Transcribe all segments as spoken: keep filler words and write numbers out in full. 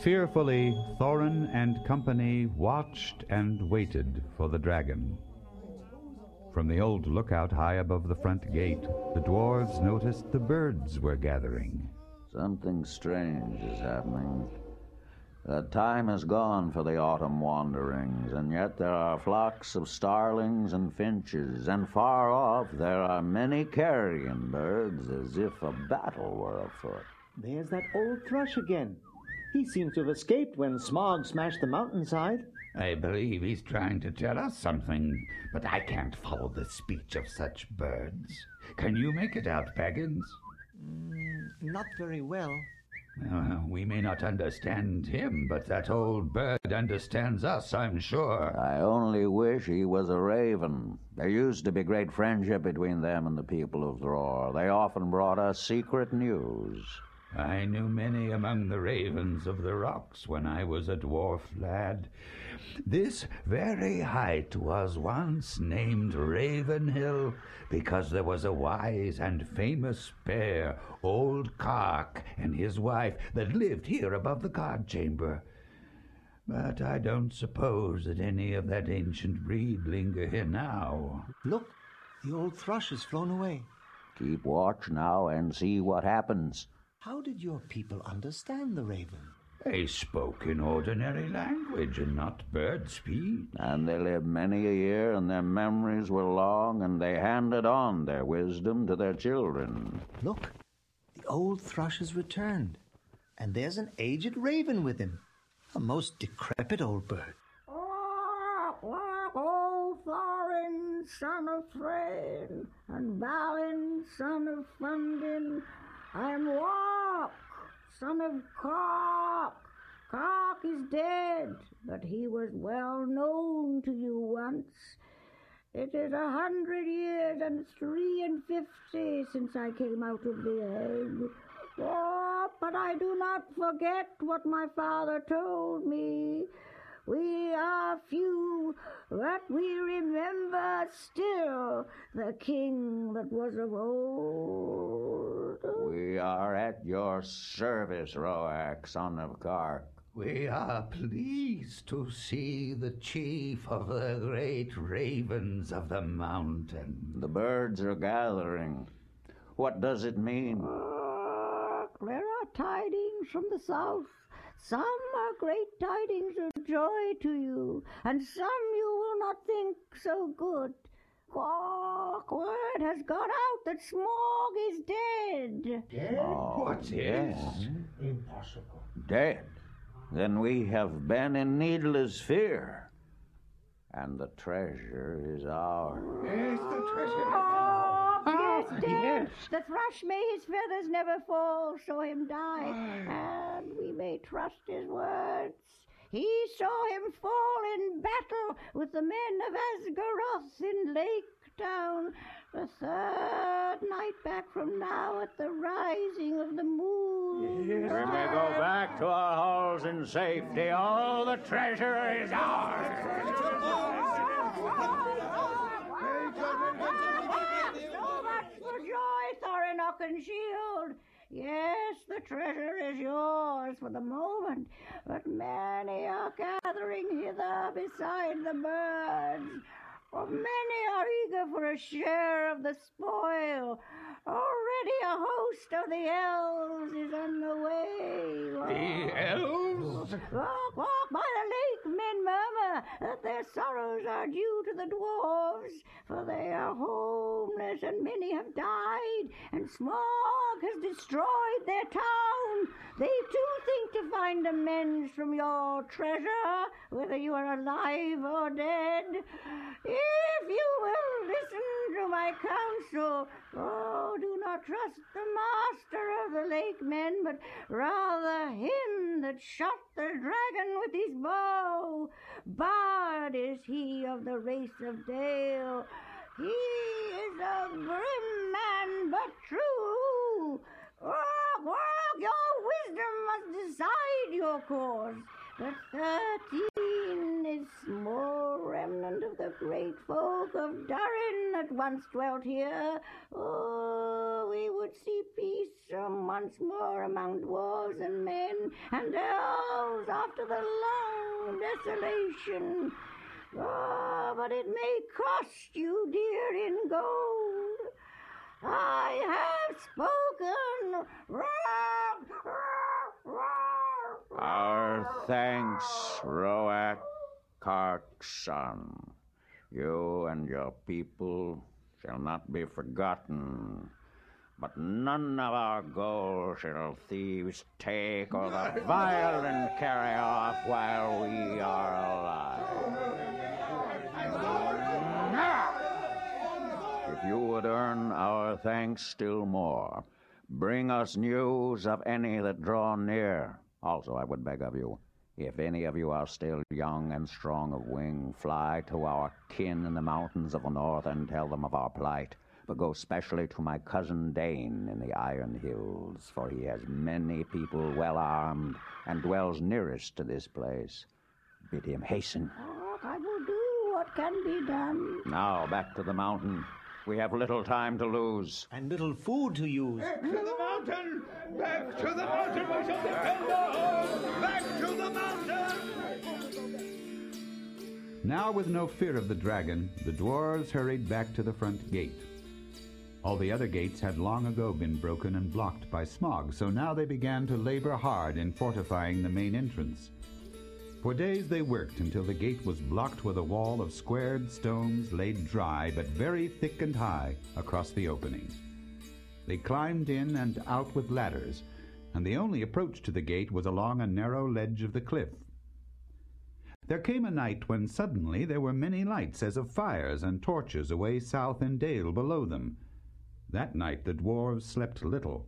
Fearfully, Thorin and company watched and waited for the dragon. From the old lookout high above the front gate, the dwarves noticed the birds were gathering. Something strange is happening. The time is gone for the autumn wanderings, and yet there are flocks of starlings and finches, and far off there are many carrion birds, as if a battle were afoot. There's that old thrush again. He seems to have escaped when Smaug smashed the mountainside. I believe he's trying to tell us something, but I can't follow the speech of such birds. Can you make it out, Baggins? Mm, not very well. Uh, we may not understand him, but that old bird understands us, I'm sure. I only wish he was a raven. There used to be great friendship between them and the people of Thror. They often brought us secret news. I knew many among the ravens of the rocks when I was a dwarf lad. This very height was once named Ravenhill because there was a wise and famous bear, old Kark, and his wife that lived here above the guard chamber. But I don't suppose that any of that ancient breed linger here now. Look, the old thrush has flown away. Keep watch now and see what happens. How did your people understand the raven? They spoke in ordinary language and not bird speech. And they lived many a year, and their memories were long, and they handed on their wisdom to their children. Look, the old thrush has returned, and there's an aged raven with him, a most decrepit old bird. Oh, Thorin, son of Thrain, and Balin, son of Fundin, I'm Walk, son of Kark. Kark is dead, but he was well known to you once. It is a hundred years and three and fifty since I came out of the egg. Oh, but I do not forget what my father told me. We are few, but we remember still the king that was of old. We are at your service, Roak, son of Kark. We are pleased to see the chief of the great ravens of the mountain. The birds are gathering. What does it mean? Uh, there are tidings from the south. Some are great tidings of joy to you, and some you will not think so good. Quark, word has got out that Smaug is dead. Dead? Oh, What's yes. this? Impossible. Dead? Then we have been in needless fear. And the treasure is ours. Yes, the treasure. Oh, yes, Ah, dead. yes. The thrush may his feathers never fall, saw him die, and we may trust his words. He saw him fall in battle with the men of Asgaroth in Lake Town, the third night back from now at the rising of the moon. We may go back to our halls in safety. All the treasure is ours. So much for joy, Thorin Oakenshield. Yes, the treasure is yours for the moment, but many are gathering hither beside the birds. For many are eager for a share of the spoil. Already a host of the elves is on the way. The elves? Walk, walk by the lake, men murmur that their sorrows are due to the dwarves, for they are homeless and many have died, and Smaug has destroyed their town. They too think to find amends from your treasure, whether you are alive or dead. If you will listen to my counsel, oh, do not trust the master of the lake men, but rather him that shot the dragon with his bow. Bard is he of the race of Dale. He is a grim man, but true. Walk, walk, your wisdom must decide your course. But thirteen is small remnant of the great folk of Durin that once dwelt here. Oh, we would see peace um, once more among dwarves and men and elves after the long desolation. Ah, but it may cost you dear in gold. I have spoken. Our thanks, Roak Carkson. You and your people shall not be forgotten. But none of our gold shall thieves take or the violent carry off while we are alive. If you would earn our thanks still more, bring us news of any that draw near. Also, I would beg of you, if any of you are still young and strong of wing, fly to our kin in the mountains of the north and tell them of our plight. But go specially to my cousin Dane in the Iron Hills, for he has many people well armed and dwells nearest to this place. Bid him hasten. Oh, I will do what can be done. Now, back to the mountain. We have little time to lose. And little food to use. Back to the mountain! Back to the mountain! We shall defend our home! Back to the mountain! Now, with no fear of the dragon, the dwarves hurried back to the front gate. All the other gates had long ago been broken and blocked by Smog, so now they began to labor hard in fortifying the main entrance. For days they worked until the gate was blocked with a wall of squared stones laid dry but very thick and high across the opening. They climbed in and out with ladders, and the only approach to the gate was along a narrow ledge of the cliff. There came a night when suddenly there were many lights as of fires and torches away south in Dale below them. That night the dwarves slept little.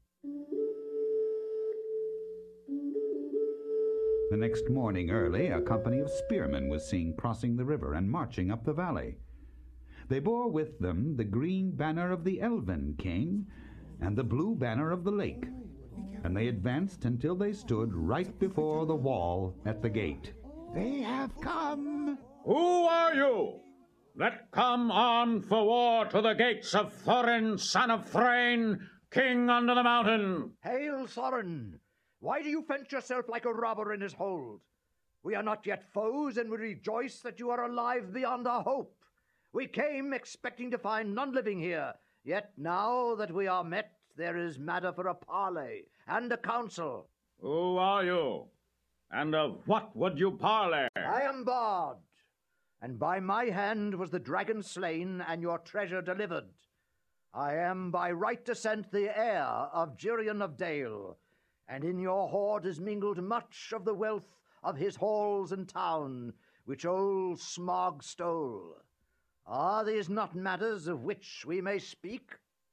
The next morning early, a company of spearmen was seen crossing the river and marching up the valley. They bore with them the green banner of the Elven King and the blue banner of the lake, and they advanced until they stood right before the wall at the gate. They have come. Who are you that come on for war to the gates of Thorin, son of Thrain, king under the mountain? Hail, Thorin! Why do you fence yourself like a robber in his hold? We are not yet foes, and we rejoice that you are alive beyond our hope. We came expecting to find none living here, yet now that we are met, there is matter for a parley and a council. Who are you? And of what would you parley? I am Bard, and by my hand was the dragon slain and your treasure delivered. I am by right descent the heir of Girion of Dale, and in your hoard is mingled much of the wealth of his halls and town, which old Smog stole. Are these not matters of which we may speak?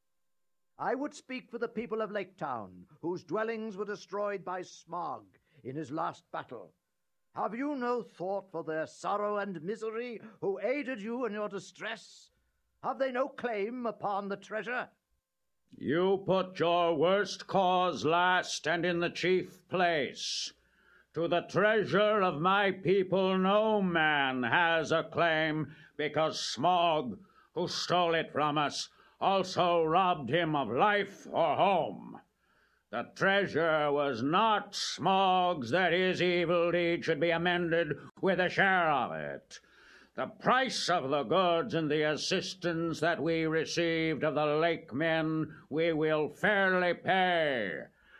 I would speak for the people of Lake Town, whose dwellings were destroyed by Smog in his last battle. Have you no thought for their sorrow and misery, who aided you in your distress? Have they no claim upon the treasure? You put your worst cause last and in the chief place. To the treasure of my people no man has a claim, because Smog, who stole it from us, also robbed him of life or home. The treasure was not Smog's, that his evil deed should be amended with a share of it. The price of the goods and the assistance that we received of the lake men we will fairly pay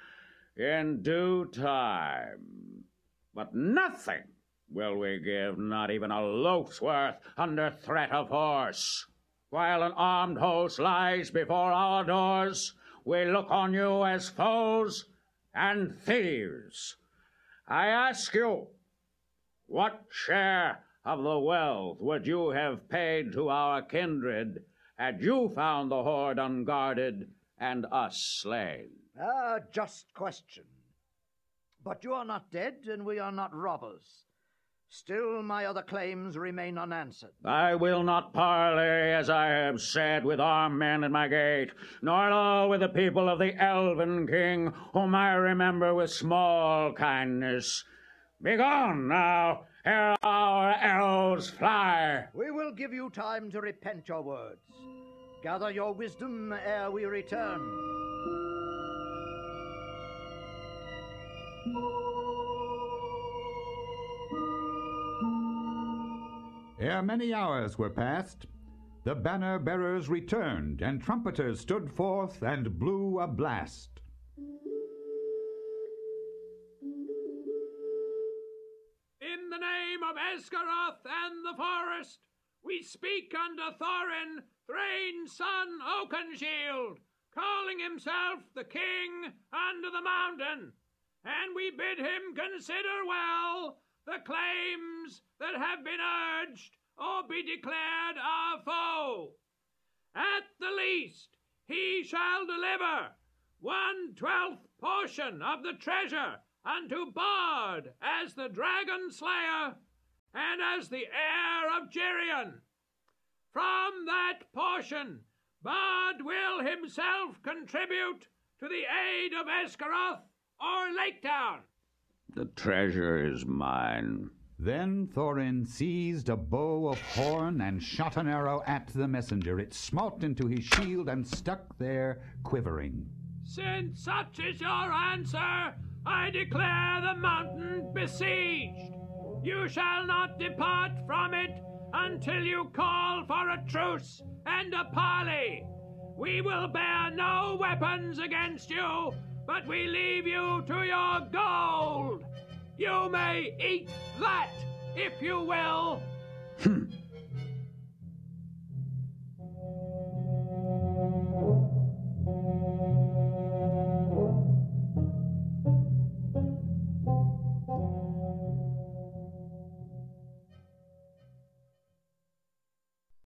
in due time. But nothing will we give, not even a loaf's worth, under threat of horse. While an armed host lies before our doors, we look on you as foes and thieves. I ask you, what share of the wealth would you have paid to our kindred had you found the hoard unguarded and us slain? Ah, just question. But you are not dead, and we are not robbers. Still, my other claims remain unanswered. I will not parley, as I have said, with armed men at my gate, nor at all with the people of the Elven King, whom I remember with small kindness. Begone now, ere our elves fly. We will give you time to repent your words. Gather your wisdom ere we return. Ere many hours were past, the banner-bearers returned, and trumpeters stood forth and blew a blast. In the name of Esgaroth and the forest, we speak unto Thorin, Thrain's son Oakenshield, calling himself the king under the mountain, and we bid him consider well the claims that have been urged or be declared our foe. At the least, he shall deliver one twelfth portion of the treasure unto Bard as the dragon slayer and as the heir of Girion. From that portion, Bard will himself contribute to the aid of Esgaroth or Lake Town. The treasure is mine. Then Thorin seized a bow of horn and shot an arrow at the messenger. It smote into his shield and stuck there, quivering. Since such is your answer, I declare the mountain besieged. You shall not depart from it until you call for a truce and a parley. We will bear no weapons against you, but we leave you to your gold. You may eat that, if you will.